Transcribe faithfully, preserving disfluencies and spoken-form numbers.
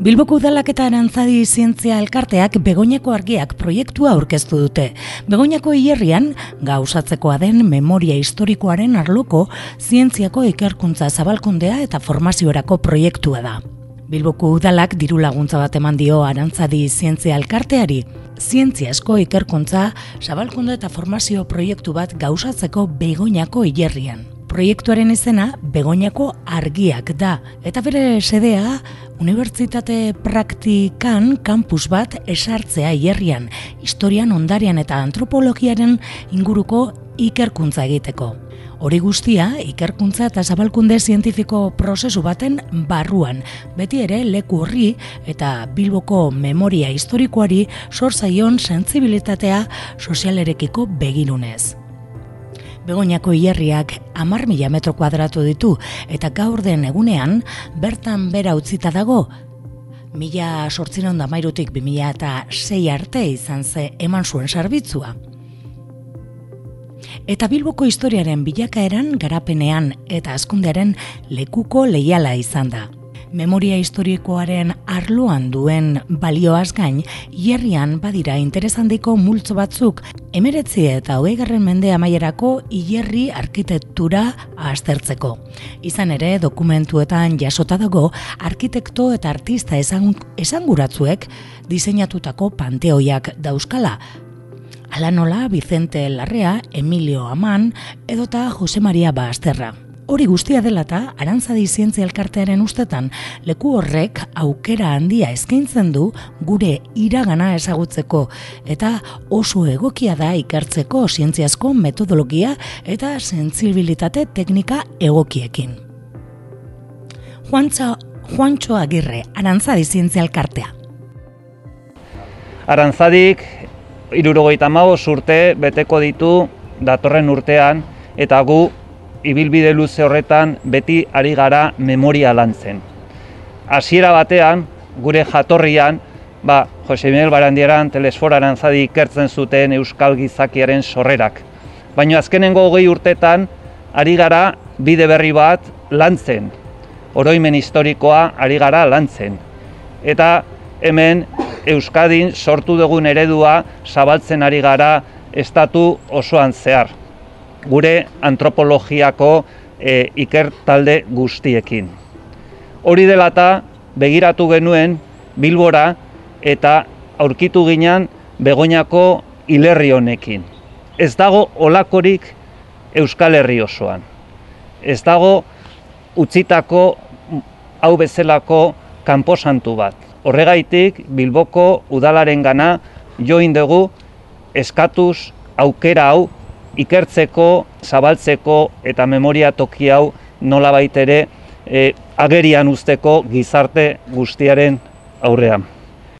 Bilboko Udalak eta Arantzadi Zientzia Elkarteak Begoñako Argiak proiektua aurkeztu dute. Begoñako hilerrian gauzatzekoa den memoria historikoaren arloko zientziako ikerkuntza zabalkundea eta formaziorako proiektua da. Bilboko Udalak diru laguntza bat eman dio Arantzadi Zientzia Elkarteari. Zientziasko ikerkuntza zabalkunde eta formazio proiektu bat gauzatzeko Begoñako hilerrian. Proiektuaren izena Begoñako Argiak da, eta bere sedea unibertsitate praktikan kampus bat esartzea hilerrian, historian, ondarian eta antropologiaren inguruko ikerkuntza egiteko. Hori guztia, ikerkuntza eta zabalkunde zientifiko prozesu baten barruan, beti ere leku horri eta Bilboko memoria historikoari sor zaion sentsibilitatea sozialerekiko begirunez. Begoñako hilerriak hamar mila metro kuadratu ditu eta gaur den egunean bertan bera utzita dago. Mila zortziehun eta hamairutik bi mila sei arte izan ze eman zuen zerbitzua. Eta Bilboko historiaren bilakaeran, garapenean eta hazkundearen lekuko leiala izan da. Memoria historikoaren arloan duen balioaz gain, hilerrian badira interes handiko multzo batzuk hemeretzi eta hogeigarren mende amaierako hilerri arkitektura aztertzeko. Izan ere, dokumentuetan jasota dago arkitekto eta artista esan, esanguratzuek diseinatutako panteoiak dauzkala. Hala nola Vicente Larrea, Emilio Aman edota Jose Maria Basterra. Hori guztia dela eta Arantzadi Zientzia Elkartearen ustetan leku horrek aukera handia eskaintzen du gure iragana ezagutzeko eta oso egokia da ikertzeko zientziazko metodologia eta sentsibilitate teknika egokiekin. Juantxo, Juantxo Agirre, Arantzadi Zientzia Elkartea. Arantzadik hirurogeita hamabost urte beteko ditu datorren urtean eta gu ibilbide luze horretan beti ari gara memoria lantzen. Hasiera batean, gure jatorrian, ba, Jose Miguel Barandieran, Telesfor Arantzadi ikertzen zuten euskal gizakiaren sorrerak. Baina azkenengo hogei urtetan, ari gara bide berri bat lantzen. Oroimen historikoa ari gara lantzen. Eta hemen Euskadin sortu dugun eredua zabaltzen ari gara estatu osoan zehar. Gure antropologiako e, ikertalde guztiekin. Hori dela eta begiratu genuen Bilbora eta aurkitu ginen Begoñako hilerri honekin. Ez dago olakorik Euskal Herri osoan. Ez dago utzitako hau bezalako kanposantu bat. Horregaitik Bilboko Udalarengana join dugu eskatuz aukera hau ikertzeko, zabaltzeko eta memoria toki hau nolabait ere e, agerian uzteko gizarte guztiaren aurrean.